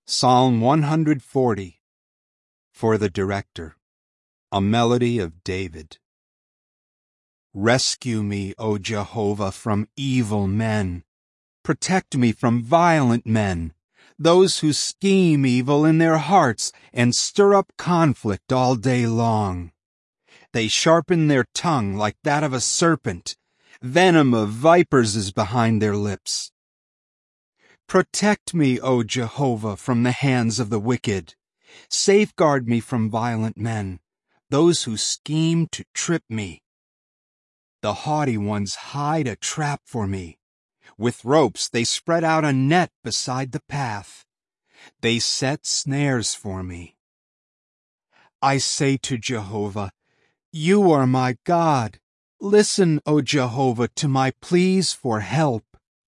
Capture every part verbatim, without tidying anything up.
Psalm one hundred forty, for the director, a melody of David. Rescue me, O Jehovah, from evil men. Protect me from violent men, those who scheme evil in their hearts and stir up conflict all day long. They sharpen their tongue like that of a serpent. Venom of vipers is behind their lips. Protect me, O Jehovah, from the hands of the wicked. Safeguard me from violent men, those who scheme to trip me. The haughty ones hide a trap for me. With ropes they spread out a net beside the path. They set snares for me. I say to Jehovah, You are my God. Listen, O Jehovah, to my pleas for help.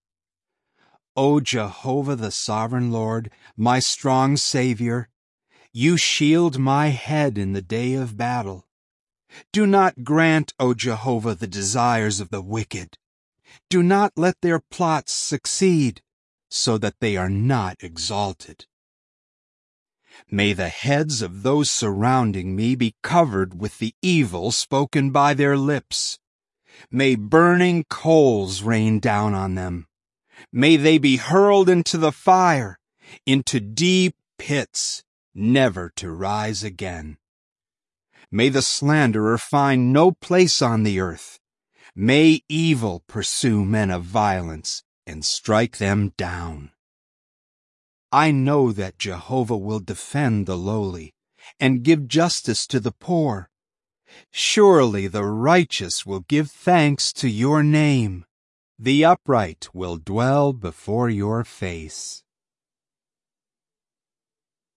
O Jehovah, the sovereign Lord, my strong Savior, you shield my head in the day of battle. Do not grant, O Jehovah, the desires of the wicked. Do not let their plots succeed, so that they are not exalted. May the heads of those surrounding me be covered with the evil spoken by their lips. May burning coals rain down on them. May they be hurled into the fire, into deep pits, never to rise again. May the slanderer find no place on the earth. May evil pursue men of violence and strike them down. I know that Jehovah will defend the lowly and give justice to the poor. Surely the righteous will give thanks to your name. The upright will dwell before your face.